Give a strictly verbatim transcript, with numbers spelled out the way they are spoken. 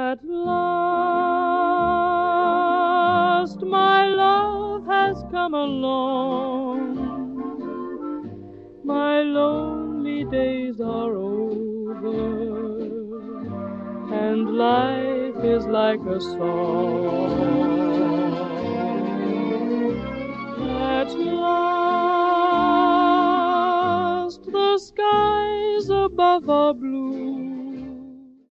At last my love has come along. My lonely days are over, and life is like a song. At last the skies above are blue,